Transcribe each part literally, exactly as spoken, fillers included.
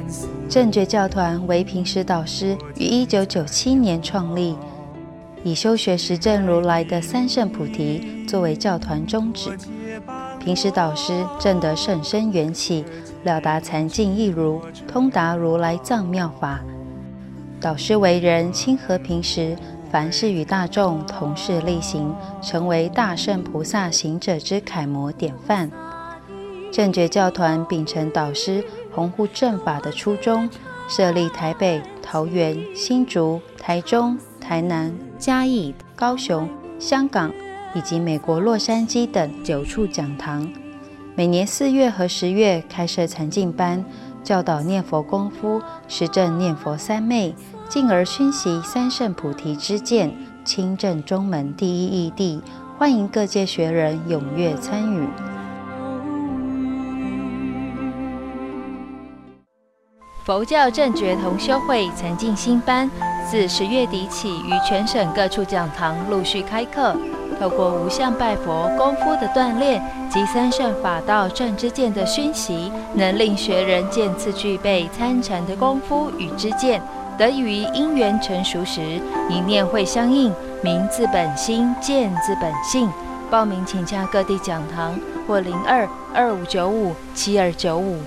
正觉教团为平时导师于一九九七年创立，以修学实证如来的三圣菩提作为教团宗旨。平时导师证得甚深缘起，了达禅境一如，通达如来藏妙法。导师为人亲和平时，凡事与大众同事力行，成为大圣菩萨行者之楷模典范。正觉教团秉承导师弘护正法的初衷，设立台北、桃园、新竹、台中、台南、嘉义、高雄、香港以及美国洛杉矶等九处讲堂。每年四月和十月开设禅净班，教导念佛功夫，实证念佛三昧，进而熏习三圣菩提之见，亲证中门第一义谛，欢迎各界学人踊跃参与。佛教正觉同修会禅净新班自十月底起，于全省各处讲堂陆续开课，透过无相拜佛功夫的锻炼及三圣法道正知见的熏习，能令学人渐次具备参禅的功夫与知见，得以于因缘成熟时，一念会相应，明自本心，见自本性。报名请洽各地讲堂或零二二五九五七二九五。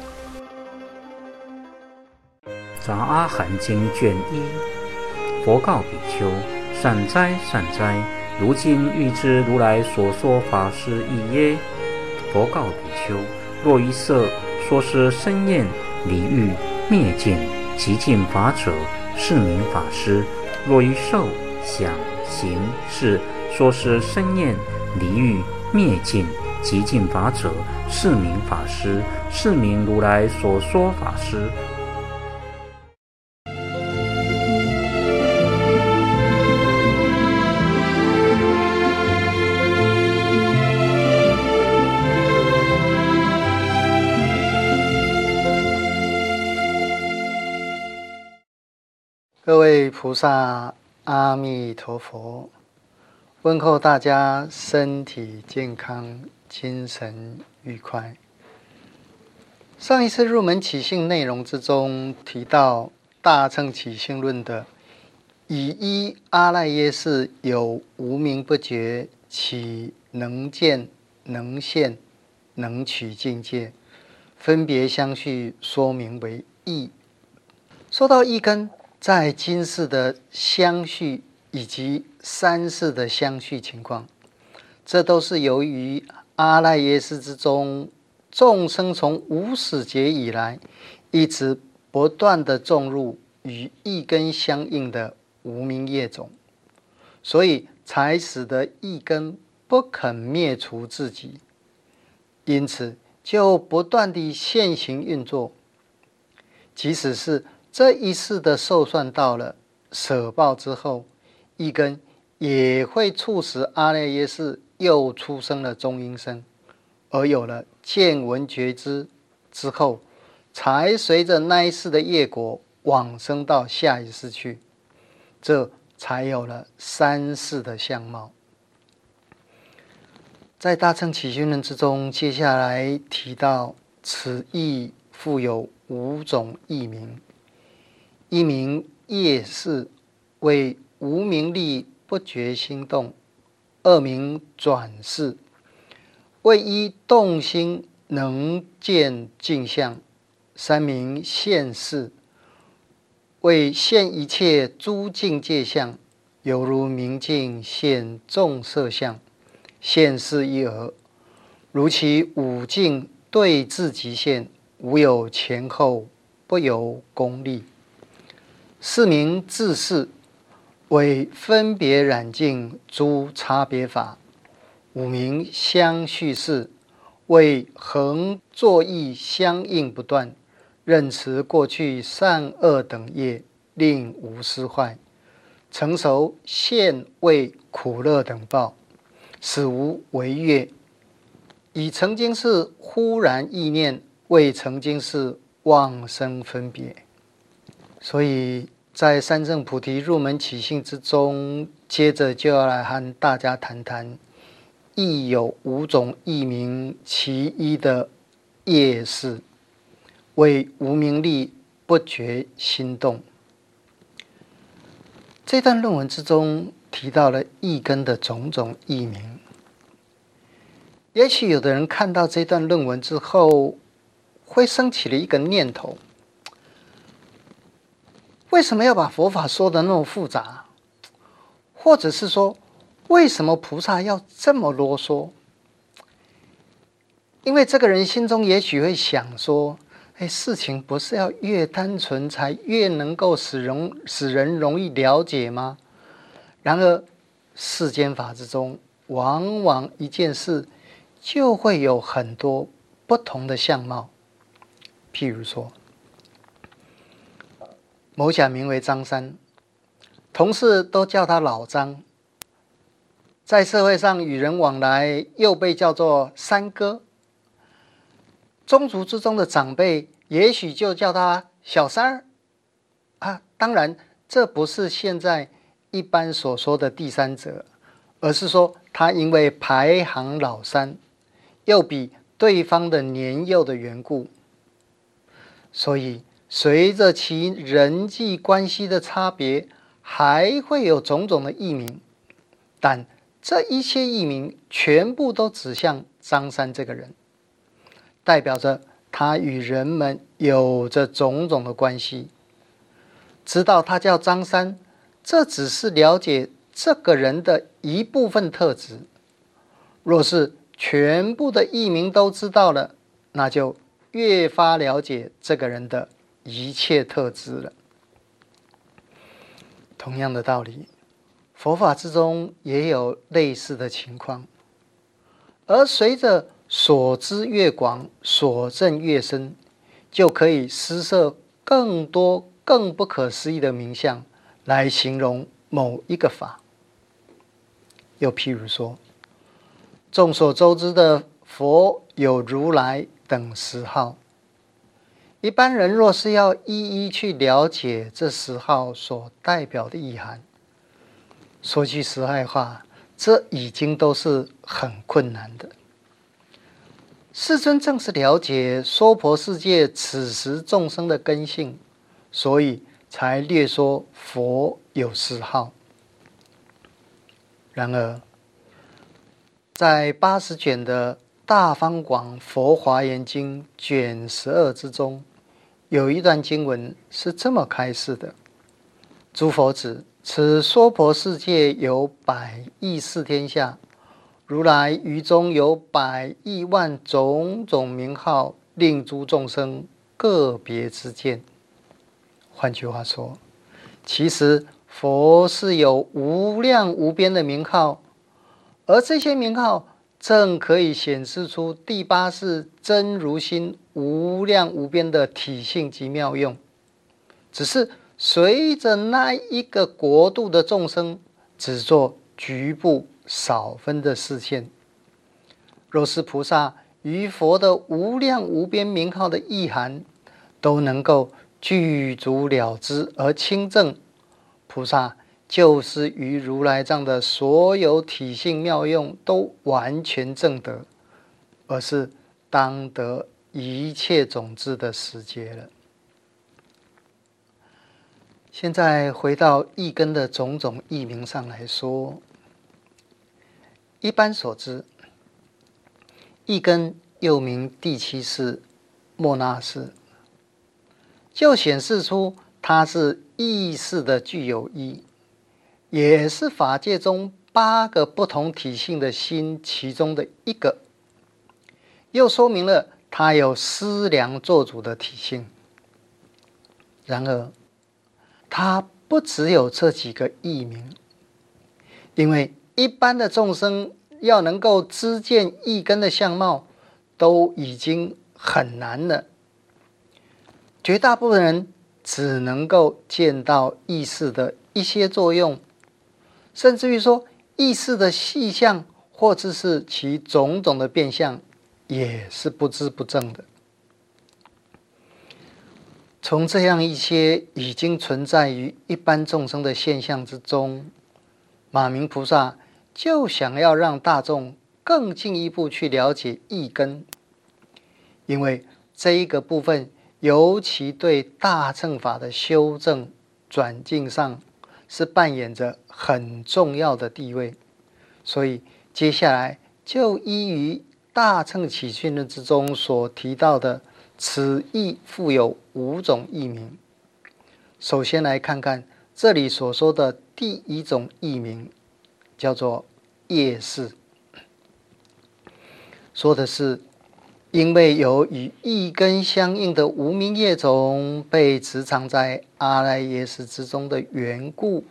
杂阿含经卷一，佛告比丘：善哉善哉，如今欲知如来所说法是义耶？佛告比丘：若于色说是身厌离欲灭尽极尽法者，是名法师；若于受想行识说是身厌离欲灭尽极尽法者，是名法师，是名如来所说法师。 各位菩萨，阿弥陀佛！问候大家身体健康，精神愉快。上一次入门起信内容之中提到《大乘起信论》的以一阿赖耶识有无明不觉，起能见、能现、能取境界，分别相续，说明为义。说到义根，在今世的相续以及三世的相续情况，这都是由于阿赖耶识之中众生从无始劫以来一直不断的种入与义根相应的无明业种，所以才使得义根不肯灭除自己，因此就不断地现行运作。即使是这一世的寿算到了舍报之后，义根也会促使阿赖耶识又出生了中阴身，而有了见闻觉知之后，才随着那一世的业果往生到下一世去，这才有了三世的相貌。在大乘起信论之中，接下来提到此义复有五种义名。一名业识，为无明力不觉心动；二名转识，为依动心能见镜像；三名现识，为现一切诸境界相，犹如明镜现众色相，现识一而。如其五境对治极限，无有前后，不由功利。四名自识，为分别染净诸差别法；五名相续识，为恒作意相应不断，认持过去善恶等业，令无失坏，成熟现为苦乐等报，使无违越。以曾经是忽然意念，为曾经是妄生分别。所以在三圣菩提入门起信之中，接着就要来和大家谈谈亦有五种义名其一的业识，为无明力不觉心动。这段论文之中提到了意根的种种译名。也许有的人看到这段论文之后，会升起了一个念头：为什么要把佛法说得那么复杂？或者是说，为什么菩萨要这么啰嗦？因为这个人心中也许会想说，哎，事情不是要越单纯才越能够使人使人容易了解吗？然而世间法之中，往往一件事就会有很多不同的相貌。譬如说，某甲名为张三，同事都叫他老张，在社会上与人往来又被叫做三哥。宗族之中的长辈也许就叫他小三儿啊，当然这不是现在一般所说的第三者，而是说他因为排行老三，又比对方的年幼的缘故，所以随着其人际关系的差别，还会有种种的译名，但这一些译名全部都指向张三这个人，代表着他与人们有着种种的关系。知道他叫张三，这只是了解这个人的一部分特质。若是全部的译名都知道了，那就越发了解这个人的一切特质了。同样的道理，佛法之中也有类似的情况，而随着所知越广，所证越深，就可以施设更多更不可思议的名相来形容某一个法。又譬如说，众所周知的佛有如来等十号，一般人若是要一一去了解这十号所代表的意涵，说句实在话，这已经都是很困难的。世尊正是了解娑婆世界此时众生的根性，所以才略说佛有十号。然而在八十卷的大方广佛华严经卷十二之中，有一段经文是这么开示的：诸佛子，此娑婆世界有百亿四天下，如来于中有百亿万种种名号，令诸众生个别之见。换句话说，其实佛是有无量无边的名号，而这些名号正可以显示出第八世真如心无量无边的体性及妙用。只是随着那一个国度的众生，只做局部少分的视线。若是菩萨于佛的无量无边名号的意涵都能够具足了知而清正，菩萨就是于如来藏的所有体性妙用都完全正得，而是当得一切种子的时节了。现在回到意根的种种译名上来说，一般所知，意根又名第七世末那识，就显示出它是意识的具有一，也是法界中八个不同体性的心其中的一个，又说明了它有思量做主的体性。然而它不只有这几个译名，因为一般的众生要能够知见意根的相貌都已经很难了，绝大部分人只能够见到意识的一些作用，甚至于说意识的细相或者是其种种的变相也是不知不正的。从这样一些已经存在于一般众生的现象之中，马明菩萨就想要让大众更进一步去了解意根，因为这一个部分尤其对大乘法的修正转进上是扮演着很重要的地位。所以接下来就依于大乘起信论之中所提到的此义复有五种义名。首先来看看这里所说的第一种义名，叫做业事，说的是因为有与意根相应的无明业种被执藏在阿赖耶识之中的缘故。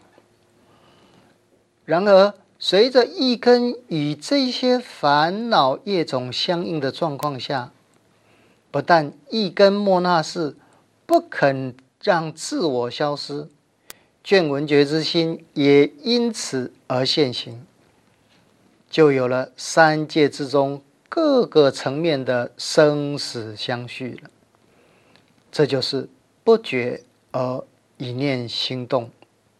然而随着意根与这些烦恼业种相应的状况下，不但意根莫那识不肯让自我消失，见闻觉之心也因此而现行，就有了三界之中各个层面的生死相续了。这就是不觉而一念心动。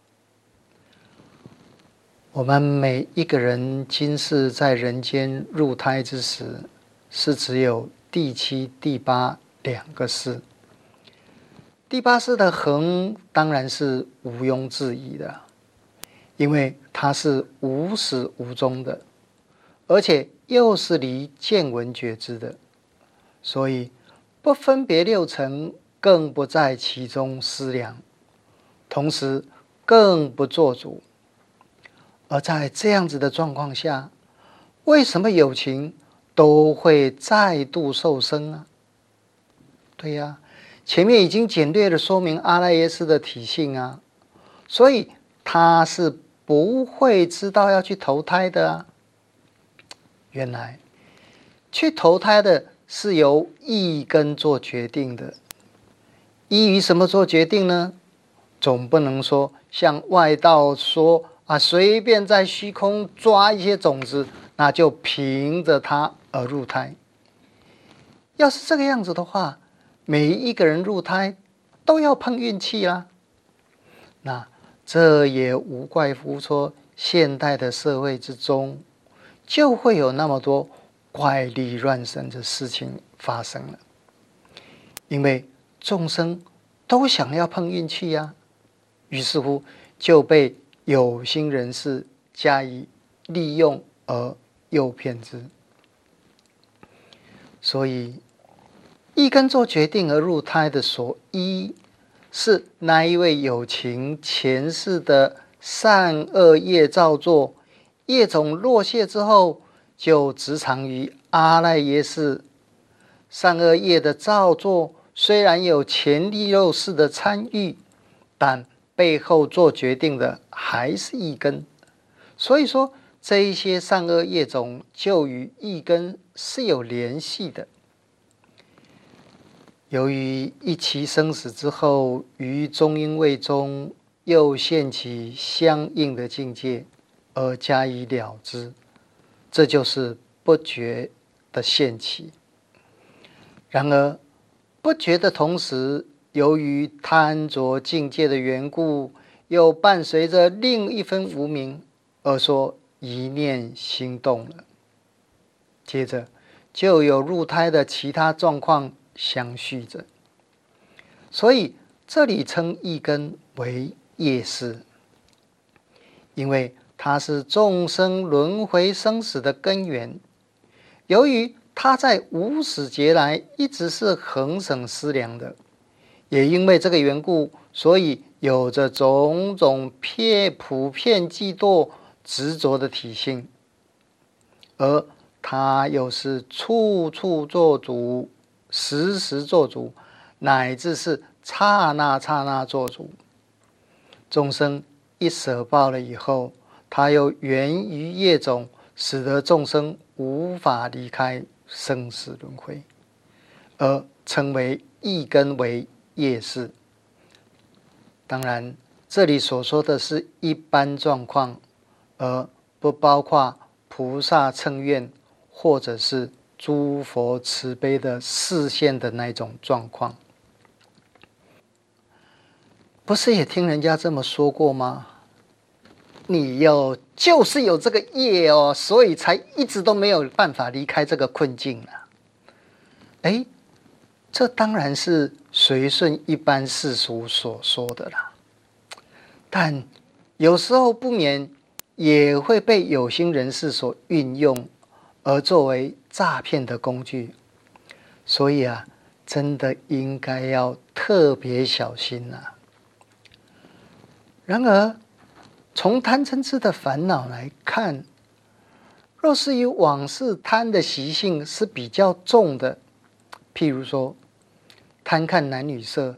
我们每一个人今世在人间入胎之时，是只有第七、第八两个世。第八世的恒当然是毋庸置疑的，因为它是无始无终的，而且又是离见闻觉知的，所以不分别六尘，更不在其中思量，同时更不做主。而在这样子的状况下，为什么有情都会再度受生啊？对呀、啊，前面已经简略的说明阿赖耶识的体性啊，所以他是不会知道要去投胎的啊。原来去投胎的是由意根做决定的，依于什么做决定呢？总不能说像外道说啊，随便在虚空抓一些种子，那就凭着它而入胎。要是这个样子的话，每一个人入胎都要碰运气啦。那这也无怪乎说现代的社会之中就会有那么多怪力乱神的事情发生了，因为众生都想要碰运气呀、啊，于是乎就被有心人士加以利用而诱骗之。所以一根做决定而入胎的所依，是那一位有情前世的善恶业造作，业种落谢之后，就执藏于阿赖耶识。善恶业的造作虽然有前六世的参与，但背后做决定的还是意根。所以说这一些善恶业种就与意根是有联系的。由于一期生死之后，于中阴位中又现起相应的境界，而加以了之，这就是不觉的现起。然而不觉的同时，由于贪着境界的缘故，又伴随着另一分无明，而说一念心动了。接着就有入胎的其他状况相续着，所以这里称意根为业识，因为它是众生轮回生死的根源。由于它在无始劫来一直是恒生思量的，也因为这个缘故，所以有着种种偏普遍嫉妒执着的体性，而它又是处处做主，时时做主，乃至是刹那刹那做主。众生一舍报了以后，它又源于业种，使得众生无法离开生死轮回，而称为意根为业识。当然这里所说的是一般状况，而不包括菩萨乘愿或者是诸佛慈悲的示现的那种状况。不是也听人家这么说过吗？你有就是有这个业哦，所以才一直都没有办法离开这个困境了。哎，这当然是随顺一般世俗所说的啦，但有时候不免也会被有心人士所运用，而作为诈骗的工具。所以啊，真的应该要特别小心啊。然而，从贪嗔痴的烦恼来看，若是以往世贪的习性是比较重的，譬如说贪看男女色，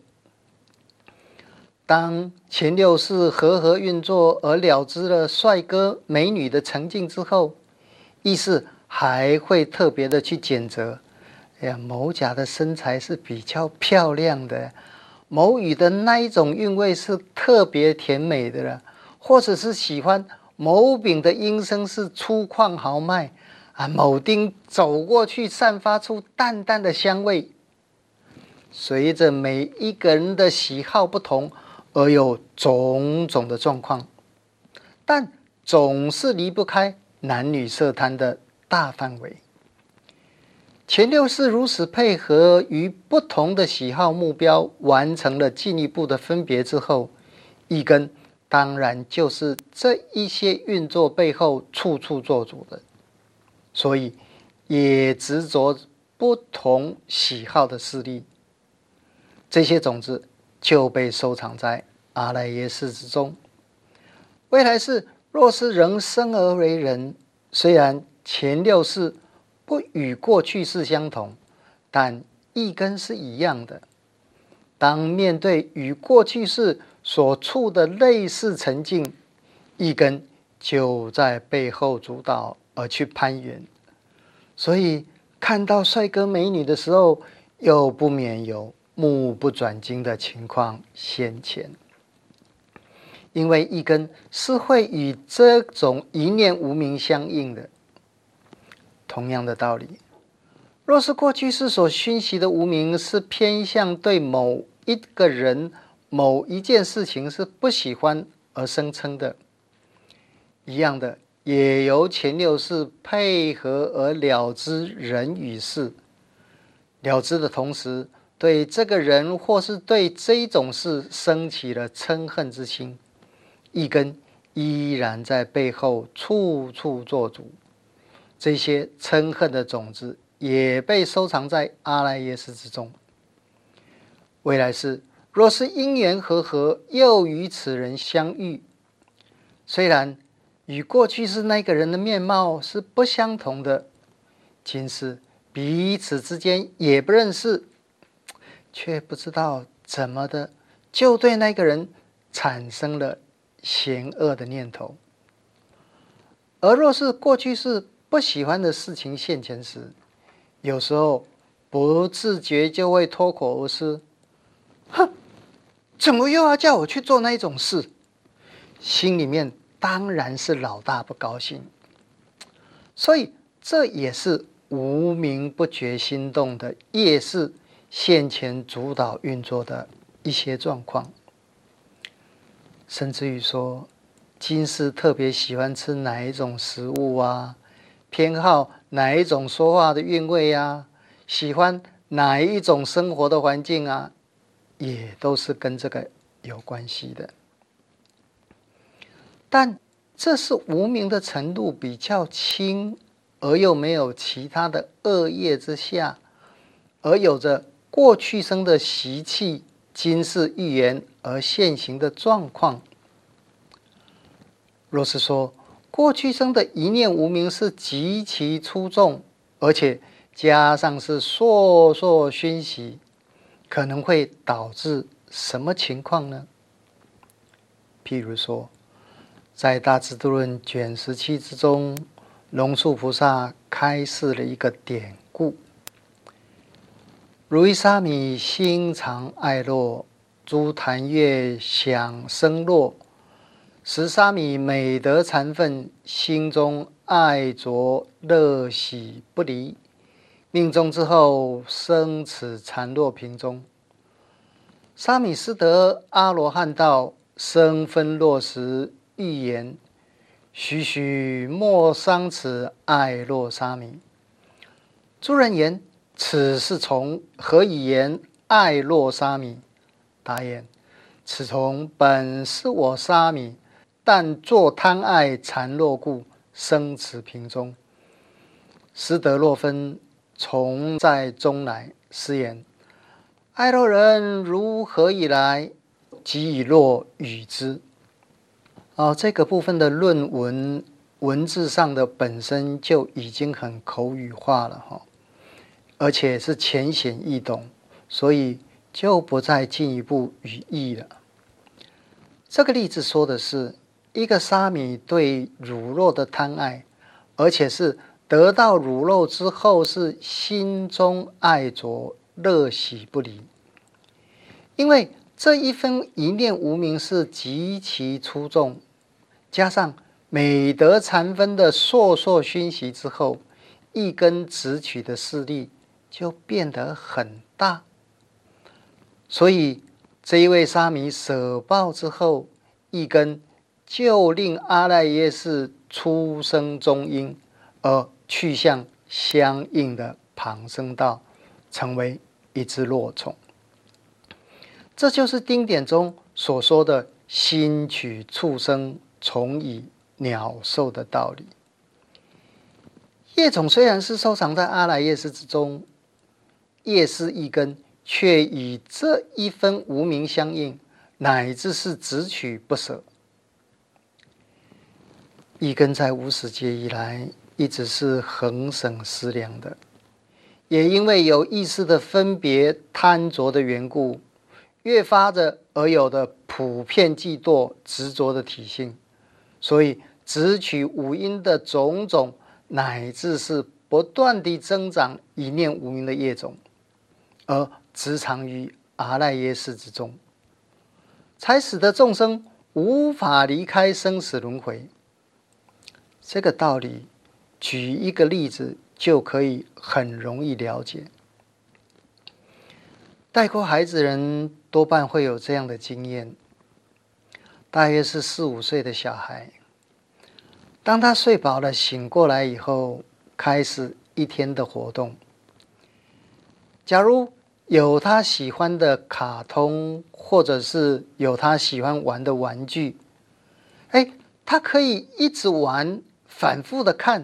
当前六识和合运作而了知了帅哥美女的成境之后，意识还会特别的去检责，哎呀，某甲的身材是比较漂亮的，某乙的那一种韵味是特别甜美的了，或者是喜欢某丙的音声是粗犷豪迈啊，某丁走过去散发出淡淡的香味。随着每一个人的喜好不同，而有种种的状况，但总是离不开男女色贪的大范围。前六识如此配合于不同的喜好目标，完成了进一步的分别之后，一根当然就是这一些运作背后处处做主的，所以也执着不同喜好的势力，这些种子就被收藏在阿赖耶识之中。未来世若是仍生而为人，虽然前六识不与过去世相同，但意根是一样的。当面对与过去世所处的类似沉境，意根就在背后主导而去攀援，所以看到帅哥美女的时候，又不免有目不转睛的情况现前。因为意根是会与这种一念无明相应的。同样的道理，若是过去世所熏习的无明是偏向对某一个人、某一件事情是不喜欢而声称的，一样的，也由前六识配合而了知人与事，了知的同时，对这个人或是对这一种事升起了嗔恨之心，意根依然在背后处处做主。这些嗔恨的种子也被收藏在阿赖耶识之中。未来世若是因缘和合，又与此人相遇，虽然与过去世那个人的面貌是不相同的，今世彼此之间也不认识，却不知道怎么的就对那个人产生了嫌恶的念头。而若是过去世不喜欢的事情现前时，有时候不自觉就会脱口而出：哼，怎么又要叫我去做那一种事？心里面当然是老大不高兴。所以这也是无明不觉心动的业识现前主导运作的一些状况。甚至于说，今世特别喜欢吃哪一种食物啊，偏好哪一种说话的韵味啊，喜欢哪一种生活的环境啊，也都是跟这个有关系的。但这是无明的程度比较轻，而又没有其他的恶业之下，而有着过去生的习气、今世预言而现行的状况。若是说过去生的一念无明是极其粗重，而且加上是烁烁熏习，可能会导致什么情况呢？譬如说，在大智度论卷十七之中，龙树菩萨开示了一个典故：如意沙弥心常爱乐，诸檀乐响声落，时沙弥每得禅分，心中爱着乐喜不离，命终之后生此禅落瓶中。沙弥失得阿罗汉道，生分落时欲言：许许莫伤此爱乐沙弥。诸人言：此是从何以言爱若沙弥。答言：此虫本是我沙弥，但作贪爱缠络故，生此瓶中。师德若分，虫在中来。师言：爱若人如何以来？即以若与之。哦，这个部分的论文文字上的本身就已经很口语化了哈，而且是浅显易懂，所以就不再进一步语义了。这个例子说的是一个沙弥对乳肉的贪爱，而且是得到乳肉之后是心中爱着，乐喜不离。因为这一分一念无明是极其出众，加上每得禅分的烁烁熏习之后，一根直取的势力就变得很大。所以这一位沙弥舍报之后，一根就令阿赖耶识出生中阴，而去向相应的旁生道，成为一只落虫。这就是经典中所说的心取畜生，虫以鸟兽的道理。业种虽然是收藏在阿赖耶识之中，业是一根，却与这一分无明相应，乃至是执取不舍。一根在无始劫以来一直是恒省思量的，也因为有意识的分别贪着的缘故，越发的而有的普遍嫉妒执着的体性，所以执取五阴的种种，乃至是不断地增长一念无明的业种，而执藏于阿赖耶识之中，才使得众生无法离开生死轮回。这个道理举一个例子就可以很容易了解。带过孩子人多半会有这样的经验，大约是四五岁的小孩，当他睡饱了醒过来以后，开始一天的活动。假如有他喜欢的卡通，或者是有他喜欢玩的玩具，哎，他可以一直玩，反复的看。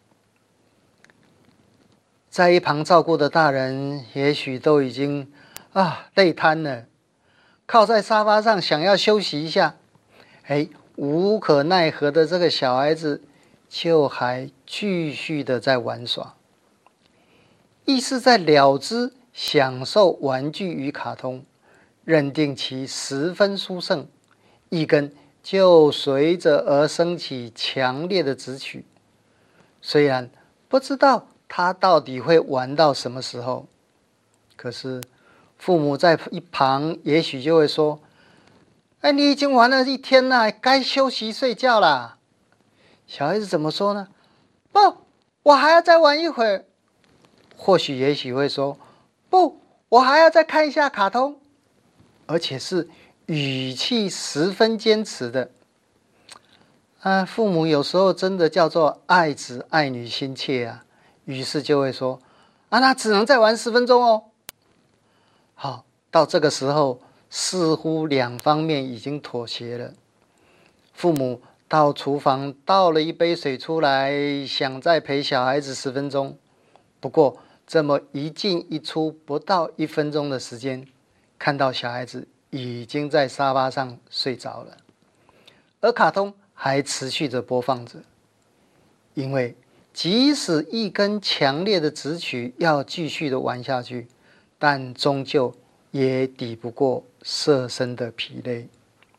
在一旁照顾的大人也许都已经啊累瘫了，靠在沙发上想要休息一下，哎，无可奈何的这个小孩子就还继续的在玩耍，意识在了知享受玩具与卡通，认定其十分殊胜，一根就随着而升起强烈的执取。虽然不知道他到底会玩到什么时候，可是父母在一旁也许就会说：哎，你已经玩了一天了，该休息睡觉啦。小孩子怎么说呢？不，我还要再玩一会儿。或许也许会说：不，我还要再看一下卡通。而且是语气十分坚持的。啊，父母有时候真的叫做爱子爱女心切啊，于是就会说：啊，那只能再玩十分钟哦。好，到这个时候似乎两方面已经妥协了。父母到厨房倒了一杯水出来，想再陪小孩子十分钟。不过这么一进一出不到一分钟的时间，看到小孩子已经在沙发上睡着了，而卡通还持续着播放着。因为即使一根强烈的执取要继续的玩下去，但终究也抵不过色身的疲累。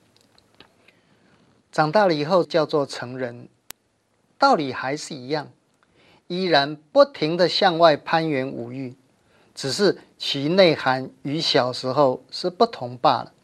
长大了以后叫做成人，道理还是一样，依然不停地向外攀援五欲，只是其内涵与小时候是不同罢了。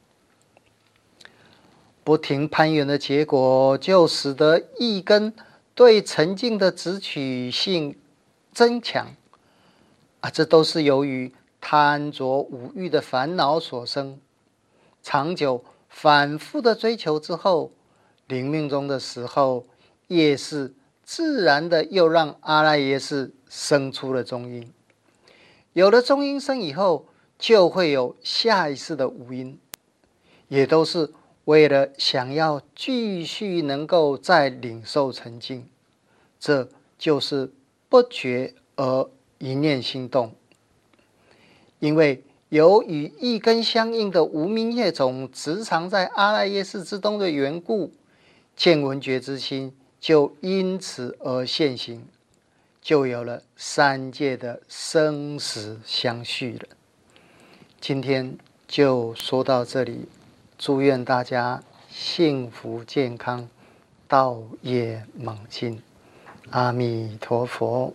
不停攀援的结果，就使得一根对沉静的执取性增强啊，这都是由于贪着五欲的烦恼所生。长久反复的追求之后，临命终的时候，业识自然的又让阿赖耶识生出了中阴。有了中阴生以后， 就会有下一世的五因，也都是为了想要继续能够再领受成净，这就是不觉而一念心动。因为有与一根相应的无明业种直藏在阿赖耶识之中的缘故，见闻觉之心就因此而现行，就有了三界的生死相续了。今天就说到这里，祝愿大家幸福健康，道业猛进。阿弥陀佛。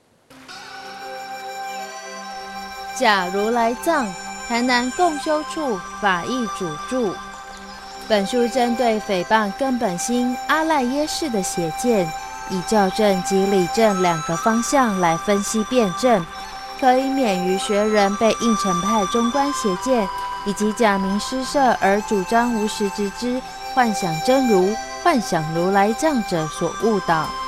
假如来藏，台南共修处法义主著。本书针对诽谤根本心阿赖耶识的邪见，以校正及理正两个方向来分析辩证，可以免于学人被应成派中观邪见以及假名施设而主张无实质之幻想真如、幻想如来藏者所误导。